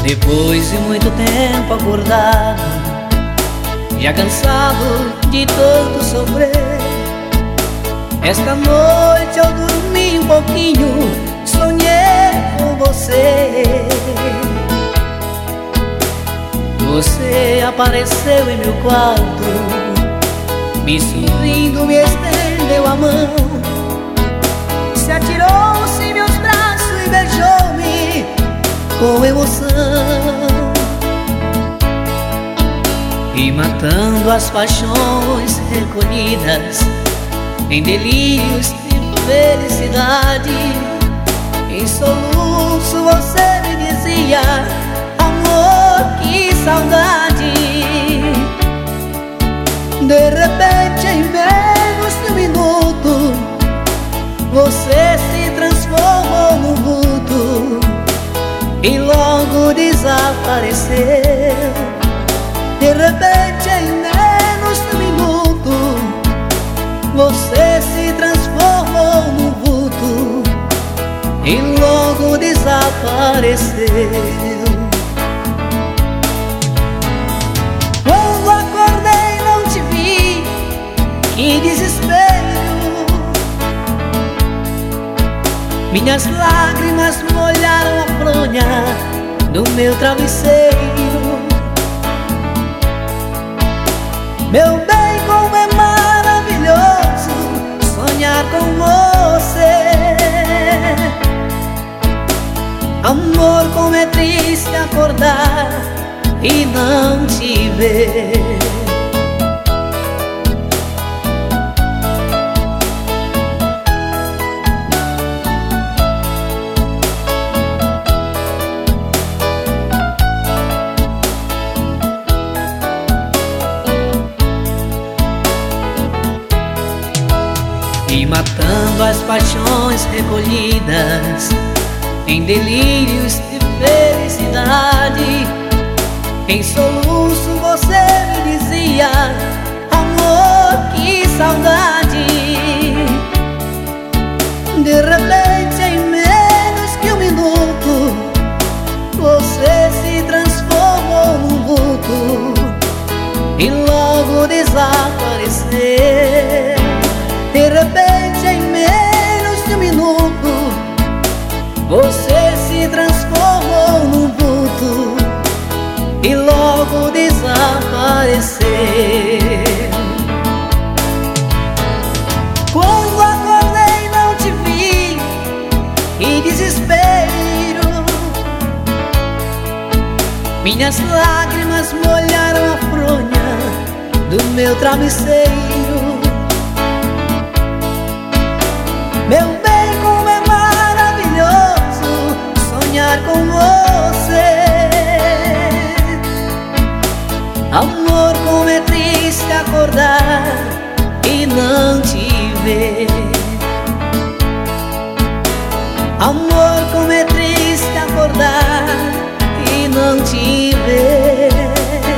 Depois de muito tempo acordado, já cansado de tanto sofrer, esta noite eu dormi um pouquinho, sonhei com você. Você apareceu em meu quarto, me sorrindo, me estendeu a mão, se atirou-se em meus braços e beijou-me com emoção. E matando as paixões recolhidas em delírios de felicidade, em soluço você me dizia: amor, que saudade. De repente, em menos de um minuto, você se transformou num vulto e logo desapareceu. De repente, em menos de um minuto, você se transformou num vulto e logo desapareceu. Quando acordei não te vi, que desespero. Minhas lágrimas molharam a fronha do meu travesseiro. Meu bem, como é maravilhoso sonhar com você. Amor, como é triste acordar e não te ver. E matando as paixões recolhidas em delírios de felicidade, em soluço você me dizia: amor, que saudade. De repente, em menos que um minuto, você se transformou num vulto e logo desapareceu. De repente, em menos de um minuto, você se transformou num vulto e logo desapareceu. Quando acordei não te vi, que desespero. Minhas lágrimas molharam a fronha do meu travesseiro. Meu bem, como é maravilhoso sonhar com você. Amor, como é triste acordar e não te ver. Amor, como é triste acordar e não te ver.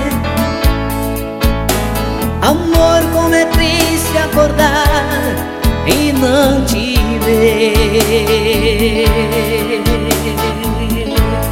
Amor, como é triste acordar e não te ver.